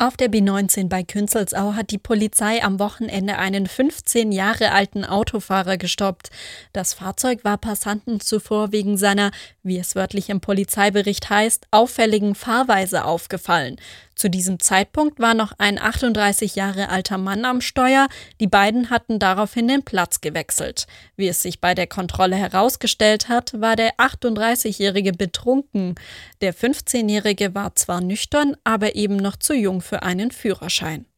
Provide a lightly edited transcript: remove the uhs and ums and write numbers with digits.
Auf der B19 bei Künzelsau hat die Polizei am Wochenende einen 15 Jahre alten Autofahrer gestoppt. Das Fahrzeug war Passanten zuvor wegen seiner, wie es wörtlich im Polizeibericht heißt, auffälligen Fahrweise aufgefallen. Zu diesem Zeitpunkt war noch ein 38 Jahre alter Mann am Steuer. Die beiden hatten daraufhin den Platz gewechselt. Wie es sich bei der Kontrolle herausgestellt hat, war der 38-Jährige betrunken. Der 15-Jährige war zwar nüchtern, aber eben noch zu jung für einen Führerschein.